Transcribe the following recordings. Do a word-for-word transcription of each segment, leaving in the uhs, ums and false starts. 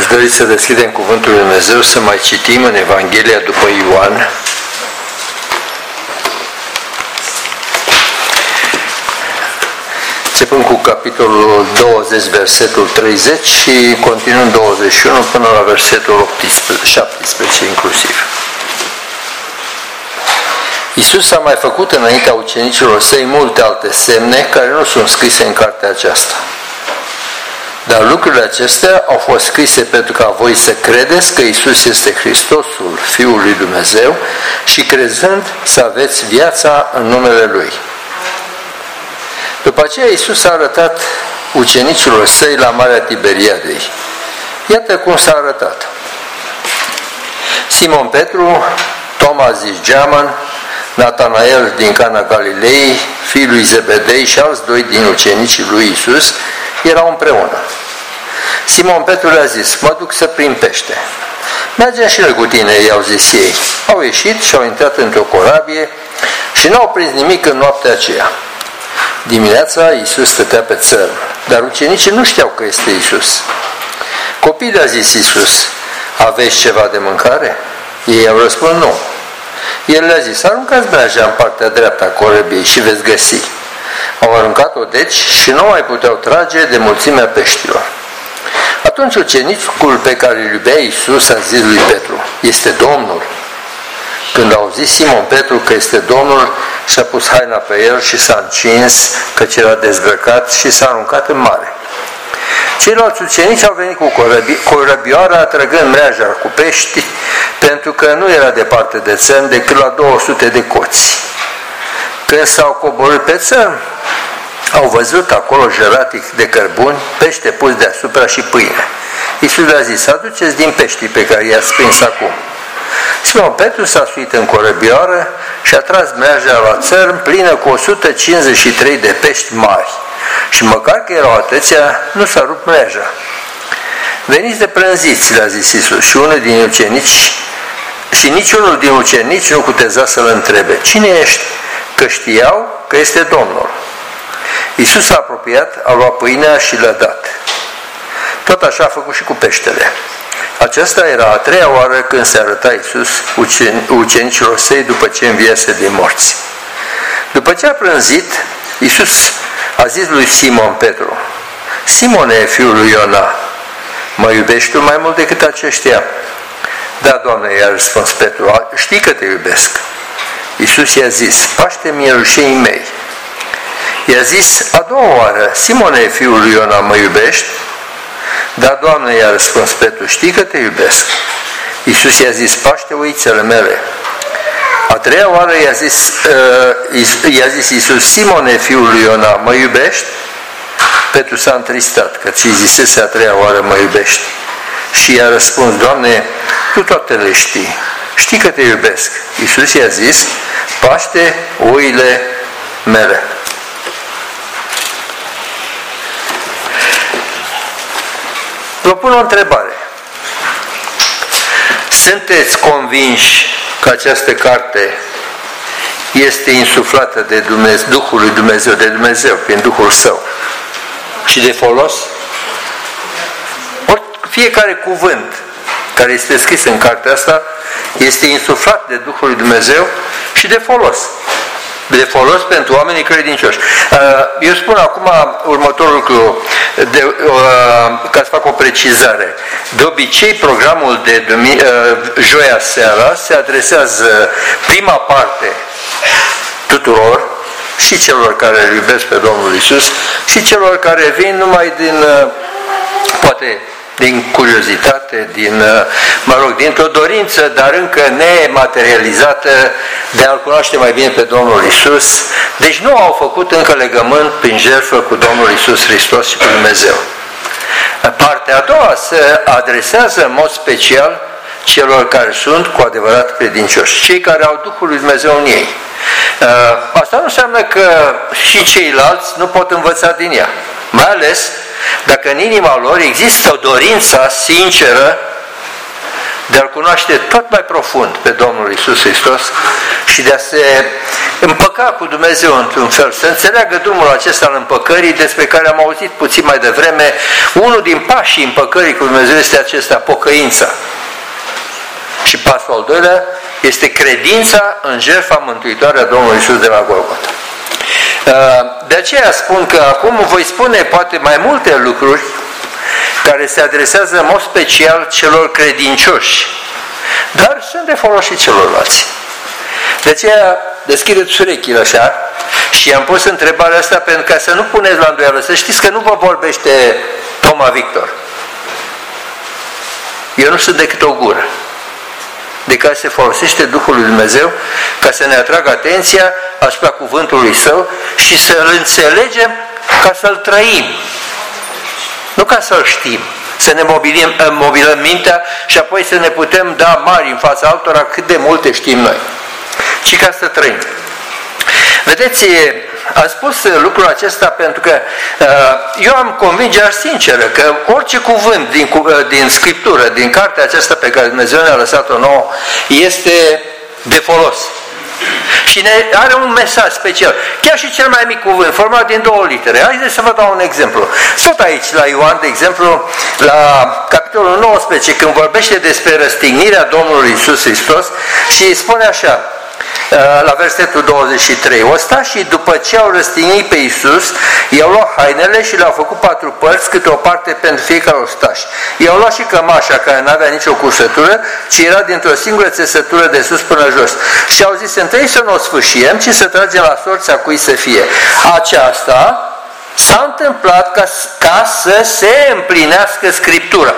Aș dori să deschidem Cuvântul Lui Dumnezeu, să mai citim în Evanghelia după Ioan. Începând cu capitolul douăzeci, versetul treizeci și continuând douăzeci și unu până la versetul șaptesprezece inclusiv. Iisus a mai făcut înaintea ucenicilor săi multe alte semne care nu sunt scrise în cartea aceasta. Dar lucrurile acestea au fost scrise pentru ca voi să credeți că Iisus este Hristosul, Fiul lui Dumnezeu, și crezând să aveți viața în numele Lui. După aceea Iisus a arătat ucenicilor săi la Marea Tiberiadei. Iată cum s-a arătat. Simon Petru, Toma zis Geaman, Natanael din Cana Galilei, fiul lui Zebedei și alți doi din ucenicii lui Iisus erau împreună. Simon Petru le-a zis: mă duc să prind pește. Mergem și noi cu tine, i-au zis ei. Au ieșit și au intrat într-o corabie și n-au prins nimic în noaptea aceea. Dimineața Iisus stătea pe țărm, dar ucenicii nu știau că este Iisus. Copiii, a zis Iisus: aveți ceva de mâncare? Ei au răspuns: nu. El le-a zis: aruncați mreaja în partea dreaptă a corabiei și veți găsi. Au aruncat-o deci și nu mai puteau trage de mulțimea peștilor. Atunci ucenicul pe care îl iubea Iisus a zis lui Petru: este Domnul. Când au zis Simon Petru că este Domnul, și-a pus haina pe el și s-a încins, căci era dezbrăcat, și s-a aruncat în mare. Ceilalți ucenici au venit cu corăbioara, atrăgând mreaja cu pești, pentru că nu era departe de țărm, decât la două sute de coți. Când s-au coborât pe țărm, au văzut acolo jeratic de cărbuni, pește pus deasupra și pâine. Iisus le-a zis: aduceți din peștii pe care i-ați prins acum. Simon Petru s-a suit în corăbioară și a tras mreaja la țărm plină cu o sută cincizeci și trei de pești mari. Și măcar că erau atâția, nu s-a rupt mreaja. Veniți de prânziți, le-a zis Iisus, și unul din ucenici, și niciunul din ucenici nu cuteza să-l întrebe: cine ești? Că știau că este Domnul. Iisus s-a apropiat, a luat pâinea și le-a dat. Tot așa a făcut și cu peștele. Aceasta era a treia oară când se arăta Iisus ucenicilor săi după ce înviase din morți. După ce a prânzit, Iisus a zis lui Simon Petru: Simone, fiul lui Iona, mă iubești tu mai mult decât aceștia? Da, Doamne, i-a răspuns Petru, știi că te iubesc. Iisus i-a zis: paște mielușenii mei. I-a zis a doua oară: Simone, fiul lui Iona, mă iubești? Da, Doamne, i-a răspuns Petru, știi că te iubesc. Iisus i-a zis: paște oițele mele. A treia oară i-a zis, uh, i-a zis Iisus: Simone, fiul lui Iona, mă iubești? Petru s-a întristat că ți-i zisese a treia oară: mă iubești. Și i-a răspuns: Doamne, tu toate le știi, știi că te iubesc. Iisus i-a zis: paște oile mele. Vă pun o întrebare. Sunteți convinși că această carte este insuflată de Dumnezeu, Duhul lui Dumnezeu, de Dumnezeu, prin Duhul Său, și de folos? Ori fiecare cuvânt care este scris în cartea asta este insuflat de Duhul lui Dumnezeu și de folos. De folos pentru oamenii credincioși. Eu spun acum următorul lucru, de, ca să fac o precizare. De obicei, programul de joia seara se adresează prima parte tuturor, și celor care îl iubesc pe Domnul Iisus, și celor care vin numai din, poate, din curiozitate, din, mă rog, dintr-o dorință, dar încă nematerializată, de a-L cunoaște mai bine pe Domnul Iisus. Deci nu au făcut încă legământ prin jertfă cu Domnul Iisus Hristos și cu Dumnezeu. Partea a doua se adresează în mod special celor care sunt cu adevărat credincioși, cei care au Duhul lui Dumnezeu în ei. Asta nu înseamnă că și ceilalți nu pot învăța din ea, mai ales dacă în inima lor există dorința sinceră de a-L cunoaște tot mai profund pe Domnul Iisus Hristos și de a se împăca cu Dumnezeu într-un fel, să înțeleagă drumul acesta al împăcării, despre care am auzit puțin mai devreme. Unul din pașii împăcării cu Dumnezeu este acesta, pocăința. Și pasul al doilea este credința în jertfa mântuitoare a Domnului Iisus de la Golgota. De aceea spun că acum voi spune poate mai multe lucruri care se adresează în mod special celor credincioși, dar sunt de folos și celorlalți. De aceea deschideți urechile așa și am pus întrebarea asta pentru ca să nu puneți la îndoială. Să știți că nu vă vorbește Toma Victor. Eu nu sunt decât o gură de care se folosește Duhul lui Dumnezeu ca să ne atragă atenția asupra cuvântului Său și să-L înțelegem ca să-L trăim. Nu ca să-L știm, să ne mobilăm, mobilăm mintea și apoi să ne putem da mari în fața altora cât de multe știm noi, ci ca să trăim. Vedeți, am spus lucrul acesta pentru că uh, eu am convingerea sinceră că orice cuvânt din, din Scriptură, din cartea aceasta pe care Dumnezeu ne-a lăsat-o nouă, este de folos. Și ne are un mesaj special. Chiar și cel mai mic cuvânt, format din două litere. Haideți să vă dau un exemplu. Tot aici, la Ioan, de exemplu, la capitolul nouăsprezece, când vorbește despre răstignirea Domnului Iisus Hristos și spune așa, la versetul douăzeci și trei, ostașii după ce au răstignit pe Iisus, i-au luat hainele și le-au făcut patru părți, câte o parte pentru fiecare ostaș. I-au luat și cămașa, care nu avea nicio cursătură, ci era dintr-o singură țesătură de sus până jos. Și au zis, întâi să nu o sfâșiem, ci să tragem la sorța cui să fie. Aceasta s-a întâmplat ca, ca să se împlinească Scriptura.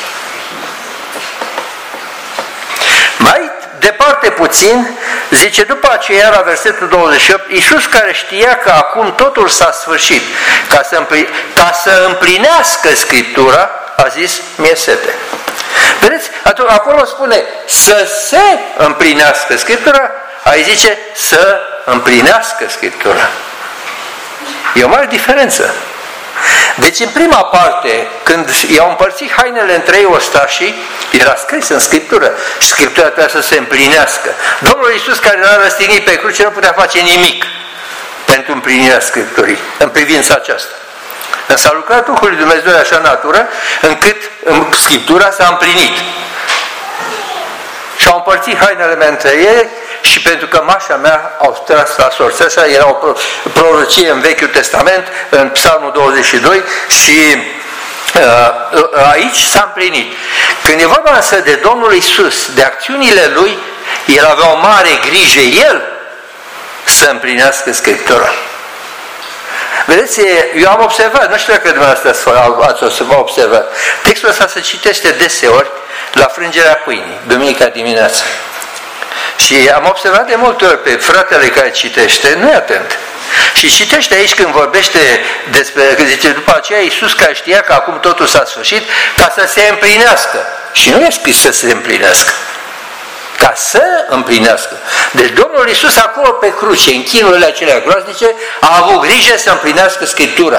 Mai departe puțin, zice, după aceea, la versetul douăzeci și opt, Iisus, care știa că acum totul s-a sfârșit, ca să, împli, ca să împlinească Scriptura, a zis, mie sete. Vedeți? Atunci, acolo spune să se împlinească Scriptura, aici zice să împlinească Scriptura. E o mare diferență. Deci în prima parte, când i-au împărțit hainele între ei ostașii, era scris în Scriptură și Scriptura trebuia să se împlinească. Domnul Iisus, care l-a răstignit pe cruce, nu putea face nimic pentru împlinirea Scripturii în privința aceasta. Însă a lucrat Duhul lui Dumnezeu de așa natură încât în Scriptura s-a împlinit. Și au împărțit hainele între ei și pentru că mașa mea au tras la sorți. Așa era o prorocie în Vechiul Testament, în Psalmul douăzeci și doi, și uh, aici s-a împlinit. Când e vorba însă de Domnul Iisus, de acțiunile Lui, El avea o mare grijă, El, să împlinească Scriptura. Vedeți, eu am observat, nu știu dacă dumneavoastră ați observat, textul ăsta se citește deseori la frângerea pâinii, duminica dimineața. Și am observat de multe ori pe fratele care citește, nu e atent. Și citește aici când vorbește despre, când zice, după aceea Iisus, care știa că acum totul s-a sfârșit, ca să se împlinească. Și nu e scris să se împlinească. Ca să împlinească. Deci Domnul Iisus acolo pe cruce, în chinurile acelea groaznice, a avut grijă să împlinească Scriptura.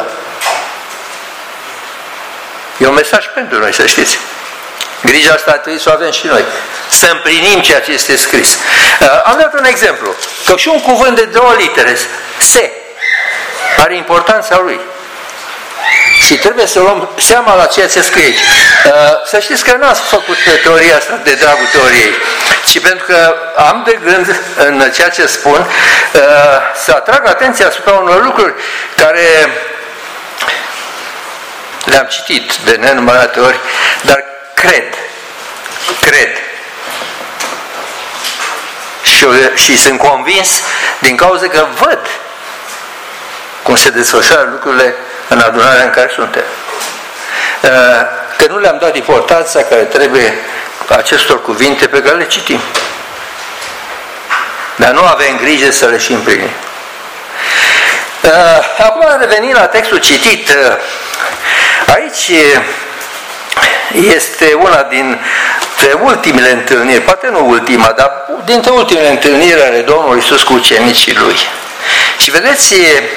E un mesaj pentru noi, să știți. Grija asta ar trebui să o avem și noi. Să împlinim ceea ce este scris. Uh, am dat un exemplu. Că și un cuvânt de două litere, se, are importanța lui. Și trebuie să luăm seama la ceea ce scrie aici. Uh, să știți că nu ați făcut teoria asta de dragul teoriei, ci pentru că am de gând în ceea ce spun uh, să atrag atenția asupra unor lucruri care le-am citit de nenumărate ori, dar cred, cred și, și sunt convins din cauza că văd cum se desfășoară lucrurile în adunarea în care suntem. Că nu le-am dat importanța care trebuie acestor cuvinte pe care le citim. Dar nu avem grijă să le și împlinim. Acum revenim la textul citit. Aici este una dintre ultimele întâlniri, poate nu ultima, dar dintre ultimele întâlniri ale Domnului Iisus cu ucenicii Lui. Și vedeți,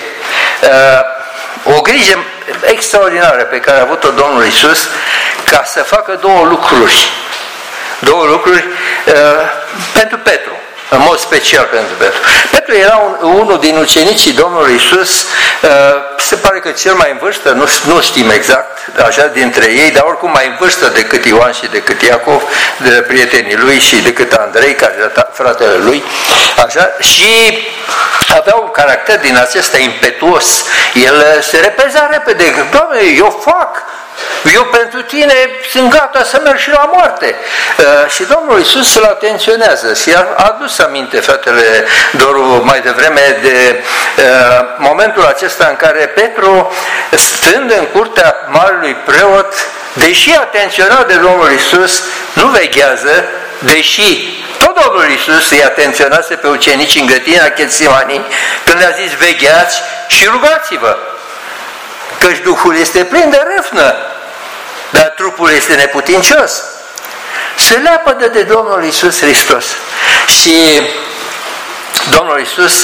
o grijă extraordinară pe care a avut-o Domnul Iisus ca să facă două lucruri. Două lucruri uh, pentru Petru. în mod special pentru Petru. Petru era un, unul din ucenicii Domnului Iisus, se pare că cel mai în vârstă, nu, nu știm exact, așa, dintre ei, dar oricum mai în vârstă decât Ioan și decât Iacov, de prietenii lui și decât Andrei, care era fratele lui, așa, și avea un caracter din acesta impetuos. El se repeza repede, Doamne, eu fac, eu pentru tine sunt gata să merg și la moarte. Uh, și Domnul Iisus îl atenționează și a adus aminte fratele Doru mai devreme de uh, momentul acesta în care Petru, stând în curtea marelui preot, deși atenționat de Domnul Iisus, nu veghează, deși tot Domnul Iisus îi atenționase pe ucenici în grădina Ghetsimani, când le-a zis vegheați și rugați-vă, căci Duhul este plin de râvnă, dar trupul este neputincios. Se leapădă de Domnul Iisus Hristos. Și Domnul Iisus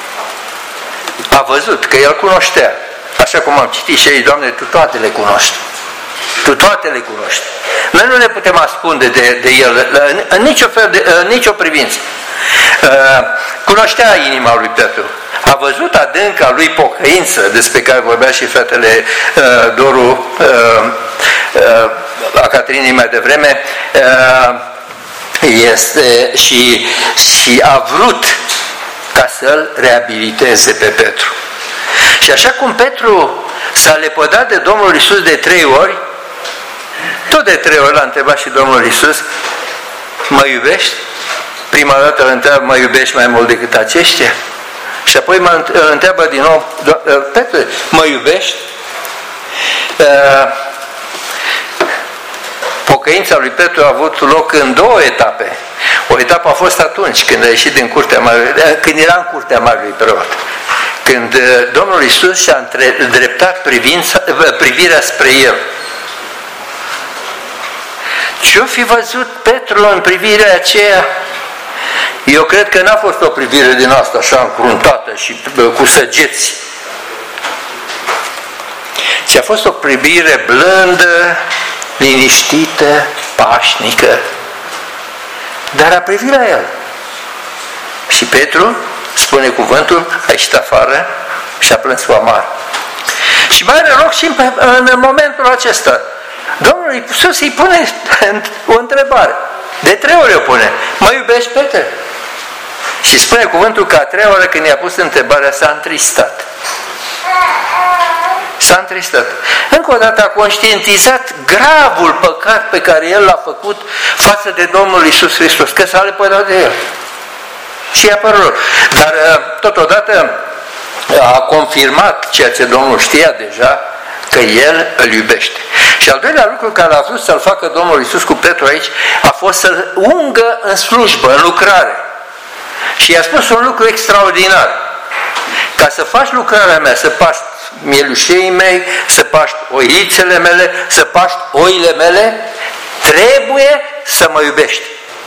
a văzut că El cunoștea. Așa cum am citit și ei, Doamne, Tu toate le cunoști. Tu toate le cunoști. Noi nu ne putem ascunde de, de El în, în, nicio fel de, în nicio privință. Uh, cunoștea inima lui Petru. A văzut adânca lui pocăință, despre care vorbea și fratele uh, Doru uh, uh, a Caterinei mai devreme, uh, este, și, și a vrut ca să-l reabiliteze pe Petru. Și așa cum Petru s-a lepădat de Domnul Iisus de trei ori, tot de trei ori l-a întrebat și Domnul Iisus, mă iubești? Prima dată îl întreabă, mă iubești mai mult decât aceștia? Și apoi mă întreabă din nou, Petru, mă iubești? Pocăința lui Petru a avut loc în două etape. O etapă a fost atunci, când a ieșit din curtea marelui, când era în curtea marelui preot. Când Domnul Iisus și-a îndreptat privirea spre El. Ce-o fi văzut Petru în privirea aceea? Eu cred că n-a fost o privire din asta așa încruntată și cu săgeți. Ci a fost o privire blândă, liniștită, pașnică, dar a privit la El. Și Petru, spune cuvântul, a ieșit afară și a plâns cu amar. Și mai are loc și în, în momentul acesta. Domnul Iisus îi pune o întrebare. De trei ori o pune. Mă iubești, Petre? Și spune cuvântul că a treia oară când i-a pus întrebarea s-a întristat. S-a întristat. Încă o dată a conștientizat gravul păcat pe care el l-a făcut față de Domnul Iisus Hristos, că s-a lepădat de El. Și i-a părut. Dar totodată a confirmat ceea ce Domnul știa deja, că El îl iubește. Și al doilea lucru care a vrut să-l facă Domnul Iisus cu Petru aici a fost să-l ungă în slujbă, în lucrare. Și i-a spus un lucru extraordinar. Ca să faci lucrarea mea, să paști mielușeii mei, să paști oițele mele, să paști oile mele, trebuie să mă iubești.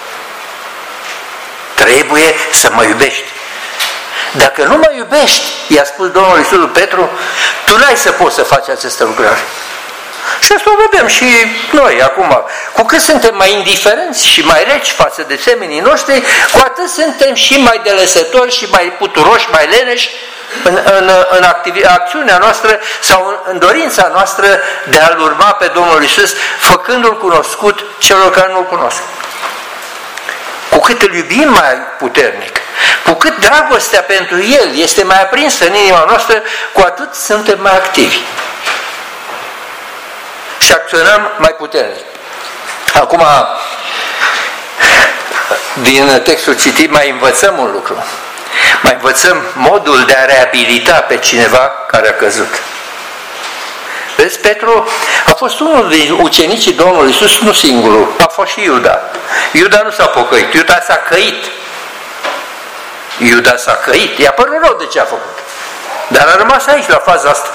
Trebuie să mă iubești. Dacă nu mă iubești, i-a spus Domnul Iisus lui Petru, tu n-ai să poți să faci această lucrare. Și asta o vedem și noi acum. Cu cât suntem mai indiferenți și mai reci față de semenii noștri, cu atât suntem și mai delăsători și mai puturoși, mai leneși în, în, în acțiunea noastră sau în, în dorința noastră de a-L urma pe Domnul Iisus, făcându-L cunoscut celor care nu-L cunosc. Cu cât îl iubim mai puternic, cu cât dragostea pentru El este mai aprinsă în inima noastră, cu atât suntem mai activi. Și acționăm mai puternic. Acum, din textul citit, mai învățăm un lucru. Mai învățăm modul de a reabilita pe cineva care a căzut. Vezi, Petru a fost unul din ucenicii Domnului Iisus, nu singurul, a fost și Iuda. Iuda nu s-a pocăit, Iuda s-a căit. Iuda s-a căit, i-a părut rău de ce a făcut. Dar a rămas aici, la faza asta.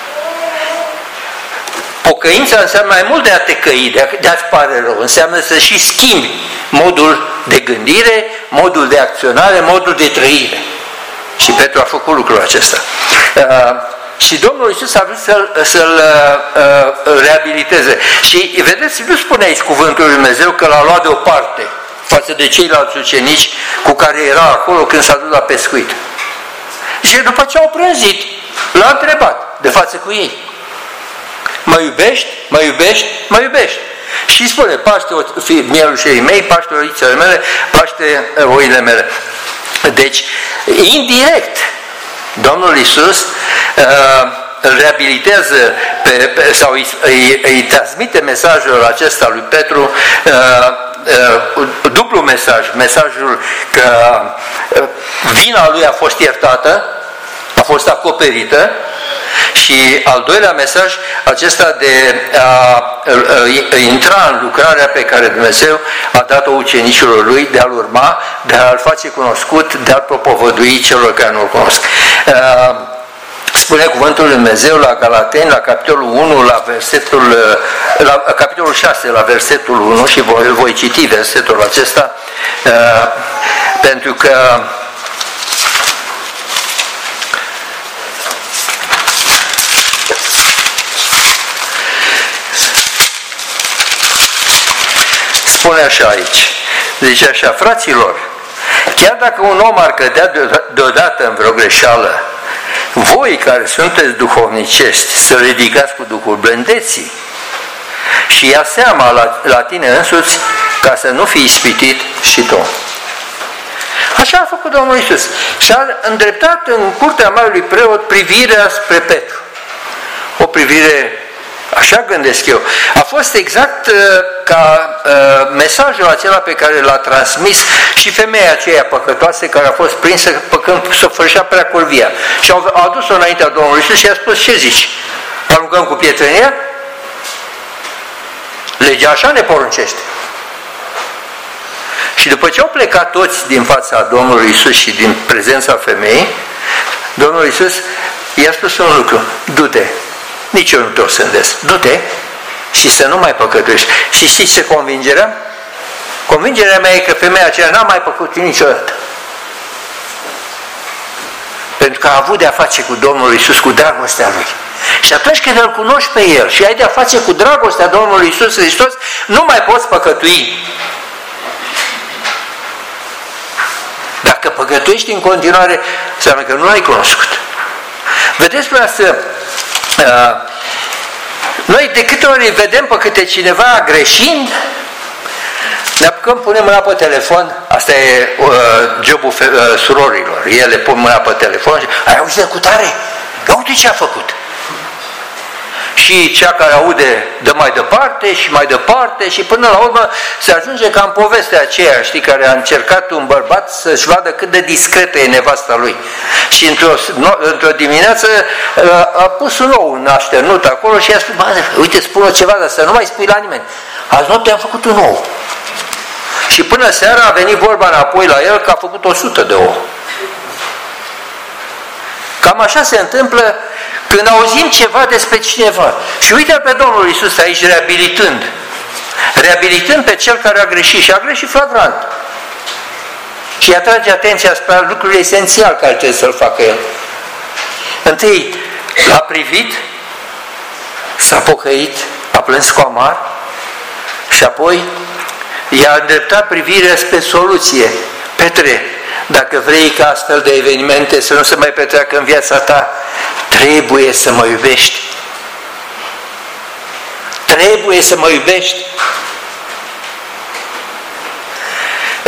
Pocăința înseamnă mai mult de a te căi, de a-ți pare rău. Înseamnă să și schimbi modul de gândire, modul de acționare, modul de trăire. Și Petru a făcut lucrul acesta. Uh, și Domnul Iisus a vrut să-l, să-l uh, reabiliteze. Și vedeți, nu spune aici cuvântul lui Dumnezeu că l-a luat deoparte. față de ceilalți ucenici cu care era acolo când s-a dus la pescuit. Și după ce au prânzit, l-a întrebat de față cu ei. Mă iubești? Mă iubești? Mă iubești? Și spune, paște mielușei mei, paște oițele mele, paște oile mele. Deci, indirect, Domnul Iisus uh, îl reabilitează pe, pe, sau îi, îi, îi transmite mesajul acesta lui Petru, uh, uh, dublu mesaj, mesajul că uh, vina lui a fost iertată, a fost acoperită, și al doilea mesaj, acesta de a, a intra în lucrarea pe care Dumnezeu a dat-o ucenicilor lui, de a-L urma, de a-L face cunoscut, de a-L propovădui celor care nu-L cunosc. Spune cuvântul lui Dumnezeu la Galateni, la capitolul unu, la versetul, la capitolul șase, la versetul unu, și voi, voi citi versetul acesta, pentru că spune așa aici, zice așa: fraților, chiar dacă un om ar cădea deodată în vreo greșeală, voi care sunteți duhovnicești, să ridicați cu Duhul blândeții și ia seama la, la tine însuți, ca să nu fii ispitit și tu. Așa a făcut Domnul Iisus. Și-a îndreptat în curtea marelui preot privirea spre Petru. O privire, așa gândesc eu, a fost exact uh, ca uh, mesajul acela pe care l-a transmis și femeia aceea păcătoasă care a fost prinsă păcând să fășea prea curvia. Și a adus-o înaintea Domnului Iisus și a spus: ce zici? Aruncăm cu pietre în ea? Legea așa ne poruncește. Și după ce au plecat toți din fața Domnului Iisus și din prezența femeii, Domnul Iisus i-a spus un lucru: du-te, nici eu nu te osândesc, du-te și să nu mai păcătuiești. Și știți ce convingerea? Convingerea mea e că femeia aceea n-a mai păcătuit niciodată. Pentru că a avut de-a face cu Domnul Iisus, cu dragostea Lui. Și atunci când îl cunoști pe El și ai de-a face cu dragostea Domnului Iisus Hristos, nu mai poți păcătui. Dacă păcătuiești în continuare, înseamnă că nu l-ai cunoscut. Vedeți, până să uh, noi de câte ori vedem pe câte cineva greșind, ne apucăm, punem mâna pe telefon. Asta e uh, jobul uh, surorilor. Ele pun mâna pe telefon și: ai auzit de cutare? Ia uite ce a făcut. Și cea care aude dă mai departe și mai departe și până la urmă se ajunge ca în povestea aceea, știi, care a încercat un bărbat să-și vadă cât de discretă e nevasta lui. Și într-o, într-o dimineață a pus un ou în așternut acolo și i-a spus: uite, spune ceva, dar să nu mai spui la nimeni. Azi noapte am făcut un ou. Și până seara a venit vorba înapoi la el că a făcut o sută de ou. Cam așa se întâmplă când auzim ceva despre cineva. Și uite-l pe Domnul Iisus aici reabilitând. Reabilitând pe cel care a greșit și a greșit flagrant. Și atrage atenția asupra lucrurile esențiale care trebuie să-l facă el. Întâi l-a privit, s-a pocăit, a plâns cu amar și apoi i-a îndreptat privirea spre soluție. Petre, dacă vrei ca astfel de evenimente să nu se mai petreacă în viața ta, trebuie să mă iubești. Trebuie să mă iubești. Uh,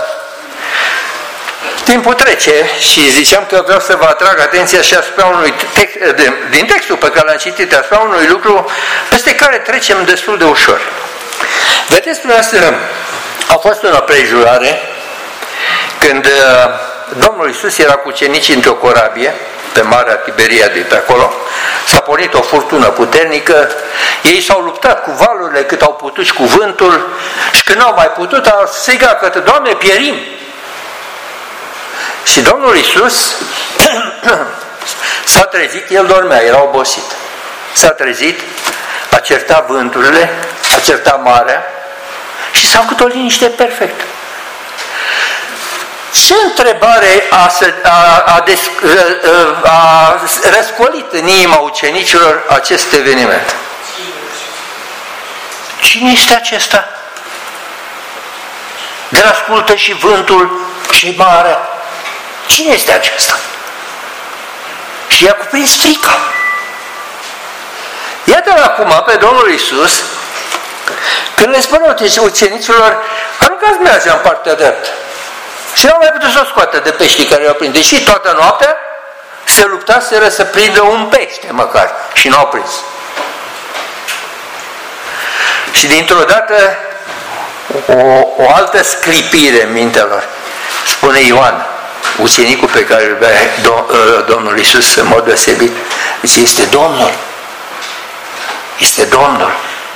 timpul trece și ziceam că vreau să vă atrag atenția și asupra unui text, din textul pe care l-am citit, asupra unui lucru peste care trecem destul de ușor. Vedeți, dumneavoastră, a fost o împrejurare când uh, Domnul Iisus era cu ucenicii într-o corabie pe Marea Tiberiade, pe acolo, s-a pornit o furtună puternică, ei s-au luptat cu valurile cât au putut și cu vântul și când n-au mai putut, au strigat că: Doamne, pierim! Și Domnul Iisus s-a trezit, el dormea, era obosit. S-a trezit, a certat vânturile, a certat marea și s-a făcut o liniște perfectă. Ce întrebare a, a, a, des, a, a răscolit în inima ucenicilor acest eveniment? Cine este acesta? de ascultă și vântul și marea. Cine este acesta? Și i-a cuprins frica. Iată-l acum pe Domnul Iisus, când le spunea ucenicilor, aruncați mergea în partea dreaptă. Și n-au mai putut să o scoată de peștii care i-au prins. Deși toată noaptea se luptaseră să prindă un pește măcar și n-au prins. Și dintr-o dată o, o altă sclipire în mintea lor. Spune Ioan, ucenicul pe care îl iubea Domnul Iisus în mod deosebit, zice, este Domnul. Este Domnul.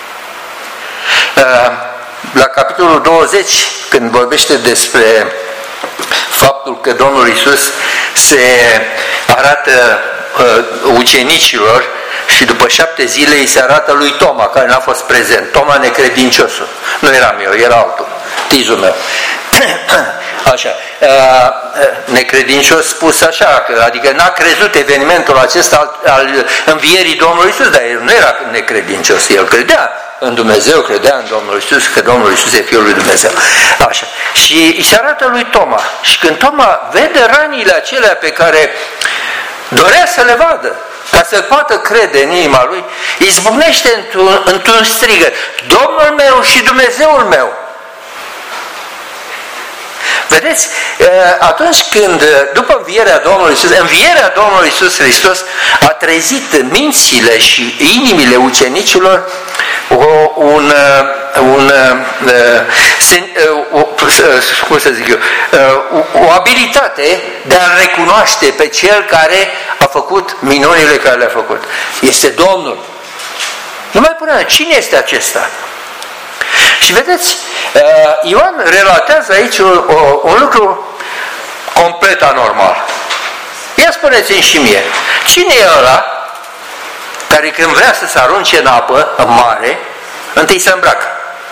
La capitolul douăzeci, când vorbește despre faptul că Domnul Iisus se arată ucenicilor și după șapte zile îi se arată lui Toma, care n-a fost prezent. Toma necredinciosul. Nu eram eu, era altul, tizul meu. Așa, necredincios spus așa, adică n-a crezut evenimentul acesta al, al învierii Domnului Iisus, dar el nu era necredincios, el credea în Dumnezeu, credea în Domnul Iisus, că Domnul Iisus e Fiul lui Dumnezeu. Așa. Și îi se arată lui Toma. Și când Toma vede ranile acelea pe care dorea să le vadă, ca să poată crede în inima lui, izbucnește într-un, într-un strigăt, Domnul meu și Dumnezeul meu. Vedeți, atunci când, după învierea Domnului Iisus, învierea Domnului Iisus Hristos a trezit în mințile și inimile ucenicilor o, un, un, o, cum să zic eu, o abilitate de a recunoaște pe Cel care a făcut minunile care le-a făcut. Este Domnul. Nu mai pune, cine este acesta? Și vedeți, Ioan relatează aici un, un lucru complet anormal. Ia spuneți-mi și mie, cine e ăla care când vrea să se arunce în apă, în mare, întâi se îmbracă?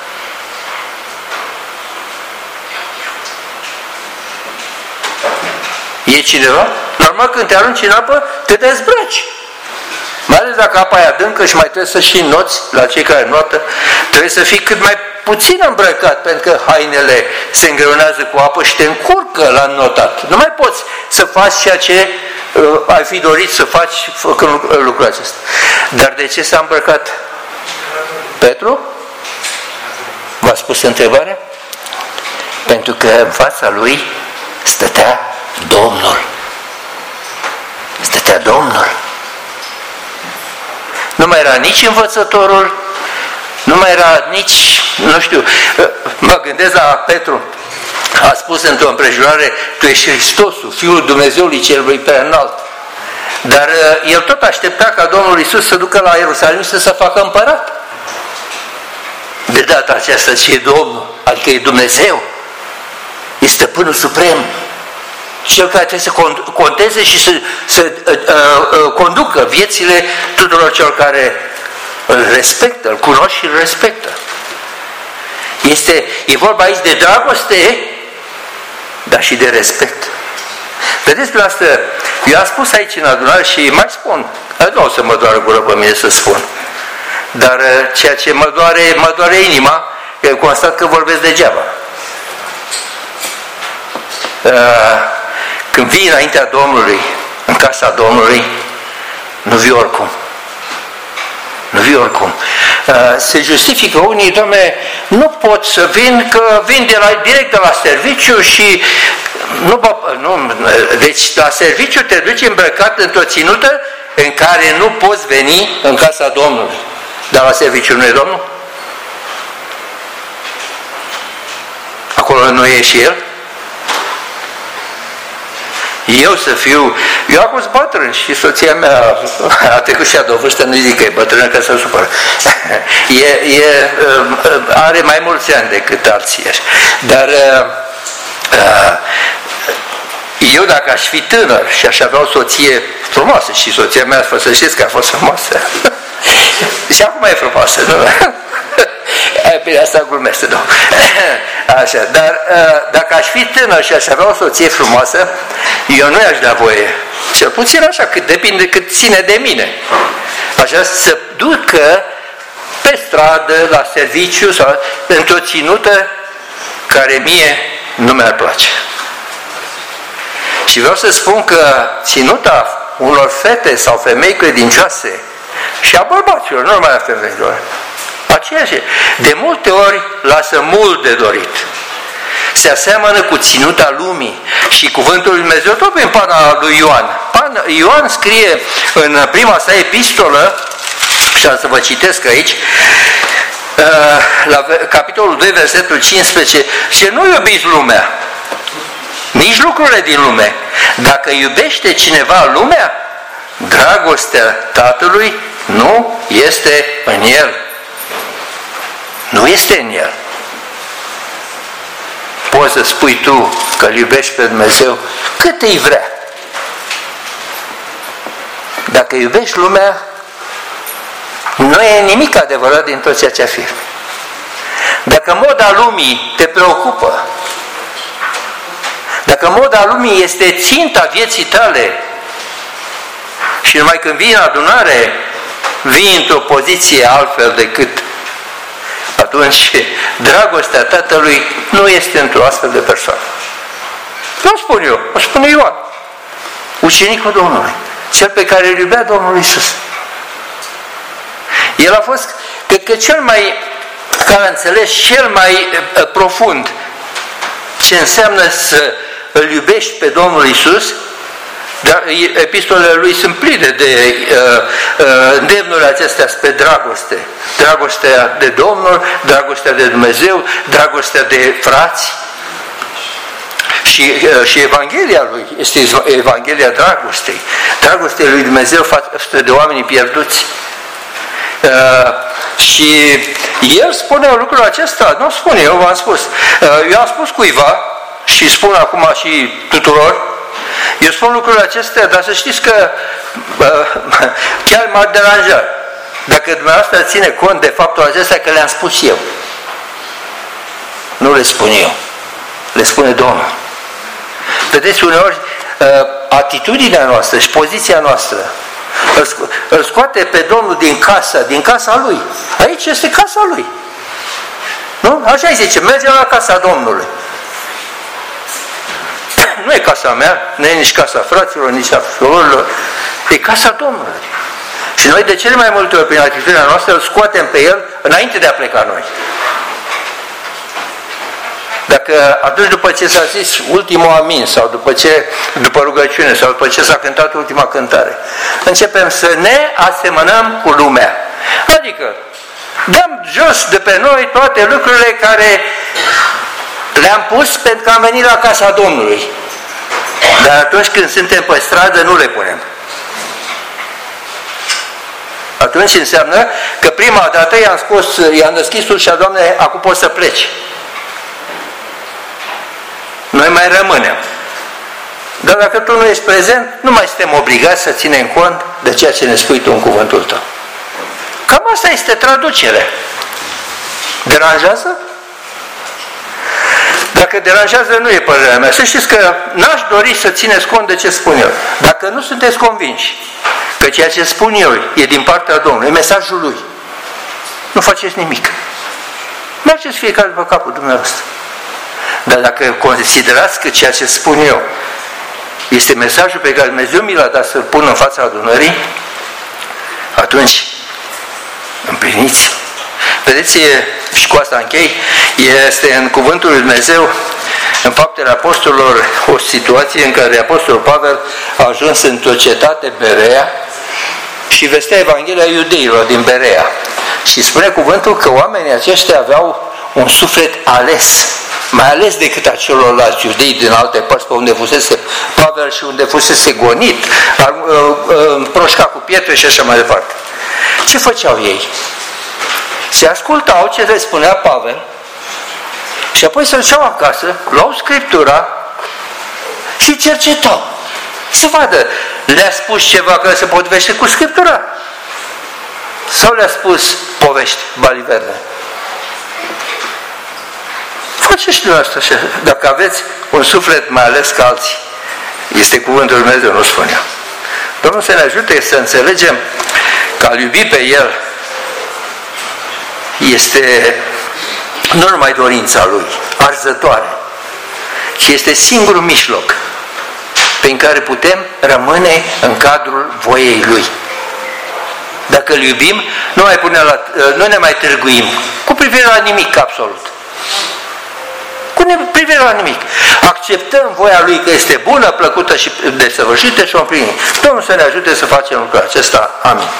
E cineva? Normal când te arunci în apă, te dezbraci. Mai ales dacă apa e adâncă și mai trebuie să și înnoți, la cei care notă, trebuie să fii cât mai puțin îmbrăcat, pentru că hainele se îngreunează cu apă și te încurcă la înnotat. Nu mai poți să faci ceea ce uh, ai fi dorit să faci făcând lucrul acesta. Dar de ce s-a îmbrăcat Petru? V-a spus întrebarea? Pentru că în fața lui stătea Domnul. Stătea Domnul. Nu mai era nici învățătorul, nu mai era nici, nu știu, mă gândesc la Petru, a spus într-o împrejurare, tu ești Hristosul, Fiul Dumnezeului Celui Preaînalt. Dar el tot aștepta ca Domnul Iisus să ducă la Ierusalim să se facă împărat. De data aceasta ce e Domnul, adică e Dumnezeu, e Stăpânul Suprem, cel care trebuie să conteze și să, să uh, uh, conducă viețile tuturor celor care îl respectă, îl cunosc și îl respectă. Este, e vorba aici de dragoste, dar și de respect. Vedeți, pe asta, eu am spus aici în adunare și mai spun, nu o să mă doară gură pe mine să spun, dar ceea ce mă doare, mă doare inima, eu constat că vorbesc degeaba. Uh, Când vii înaintea Domnului, în casa Domnului, nu vii oricum. Nu vii oricum. Se justifică unii, Doamne, nu pot să vin, că vin de la, direct de la serviciu și nu, nu, deci la serviciu te duci îmbrăcat într-o ținută în care nu poți veni în casa Domnului. Dar la serviciu nu e Domnul? Acolo nu e și El? Eu să fiu, eu acum sunt bătrân și soția mea a trecut și a de o vârstă, nu zic că e bătrână că se supără. E, e, are mai mulți ani decât alții. Dar eu dacă aș fi tânăr și aș avea o soție frumoasă, și soția mea, să știți că a fost frumoasă, și acum e frumoasă, nu? Bine, asta glumesc, nu. Așa, dar dacă aș fi tânăr și aș avea o soție frumoasă, eu nu i-aș da voie, cel puțin așa, cât depinde, cât ține de mine, așa, să ducă pe stradă, la serviciu sau într-o ținută care mie nu mi-ar place. Și vreau să spun că ținuta unor fete sau femei credincioase și a bărbaților, nu numai a femeilor, aceeași, de multe ori lasă mult de dorit. Se aseamănă cu ținuta lumii și cuvântul lui Dumnezeu tot prin pana lui Ioan. Pan, Ioan scrie în prima sa epistolă, și am să vă citesc aici, la capitolul doi, versetul cincisprezece, și nu iubiți lumea, nici lucrurile din lume. Dacă iubește cineva lumea, dragostea Tatălui nu este în el. Nu este în el. Poți să spui tu că îl iubești pe Dumnezeu cât îi vrea. Dacă iubești lumea, nu e nimic adevărat din tot ceea ce afirmi. Dacă moda lumii te preocupă, dacă moda lumii este ținta vieții tale și numai când vii în adunare, vii într-o poziție altfel decât, atunci dragostea Tatălui nu este într-o astfel de persoană. Nu spun eu, o spune Ioan, ucenicul Domnului, cel pe care îl iubea Domnul Iisus. El a fost, cred că cel mai, care a înțeles cel mai uh, profund ce înseamnă să îl iubești pe Domnul Iisus, dar epistolele lui sunt pline de uh, uh, îndemnuri acestea spre dragoste. Dragostea de Domnul, dragostea de Dumnezeu, dragostea de frați. Și, uh, și Evanghelia lui este Evanghelia dragostei. Dragostea lui Dumnezeu față de oamenii pierduți. Uh, și el spune lucrul acesta, nu spune, eu v-am spus. Uh, eu am spus cuiva și spun acum și tuturor, eu spun lucrurile acestea, dar să știți că uh, chiar m-ar deranja dacă dumneavoastră ține cont de faptul acesta că le-am spus eu. Nu le spun eu, le spune Domnul. Vedeți, uneori uh, atitudinea noastră și poziția noastră îl, sco îl scoate pe Domnul din casa, din casa lui. Aici este casa lui. Nu? Așa îi zice, mergem la casa Domnului. Nu e casa mea, nu e nici casa fraților, nici a surorilor, e casa Domnului. Și noi de cele mai multe ori, prin atitudinea noastră, îl scoatem pe el înainte de a pleca noi. Dacă atunci după ce s-a zis ultimul amin, sau după, ce, după rugăciune, sau după ce s-a cântat ultima cântare, începem să ne asemănăm cu lumea. Adică, dăm jos de pe noi toate lucrurile care le-am pus pentru că am venit la casa Domnului. Dar atunci când suntem pe stradă, nu le punem. Atunci înseamnă că prima dată i-am scos, i-am deschis ușa, Doamne, acum poți să pleci. Noi mai rămânem. Dar dacă tu nu ești prezent, nu mai suntem obligați să ținem cont de ceea ce ne spui tu în cuvântul tău. Cam asta este traducerea. Deranjează? Dacă deranjează, nu e părerea mea. Să știți că n-aș dori să țineți cont de ce spun eu. Dacă nu sunteți convinși că ceea ce spun eu e din partea Domnului, e mesajul Lui, nu faceți nimic. Mergeți fiecare după capul dumneavoastră. Dar dacă considerați că ceea ce spun eu este mesajul pe care Dumnezeu mi l-a dat să-l pun în fața adunării, atunci împliniți. Vedeți, și cu asta închei, este în cuvântul lui Dumnezeu, în Faptele Apostolilor, o situație în care Apostolul Pavel a ajuns într-o cetate, Berea, și vestea Evanghelia iudeilor din Berea. Și spune cuvântul că oamenii aceștia aveau un suflet ales, mai ales decât a celorlalți iudei din alte părți pe unde fusese Pavel și unde fusese gonit, împroșcat cu pietre și așa mai departe. Ce făceau ei? Se ascultau ce le spunea Pavel și apoi se duceau acasă, luau Scriptura și cercetau. Să vadă, le-a spus ceva care se potrivește cu Scriptura? Sau le-a spus povești baliverne? Faceți și dumneavoastră așa. Dacă aveți un suflet mai ales ca alții, este cuvântul lui Dumnezeu, nu spun eu. Domnul să ne ajute să înțelegem că a iubi pe El este nu numai dorința Lui, arzătoare, ci este singurul mijloc prin care putem rămâne în cadrul voiei Lui. Dacă îl iubim, nu, mai pune la, nu ne mai târguim cu privire la nimic absolut. Cu privire la nimic. Acceptăm voia Lui că este bună, plăcută și desăvârșită și o împlinim. Domnul să ne ajute să facem lucrul acesta. Amin.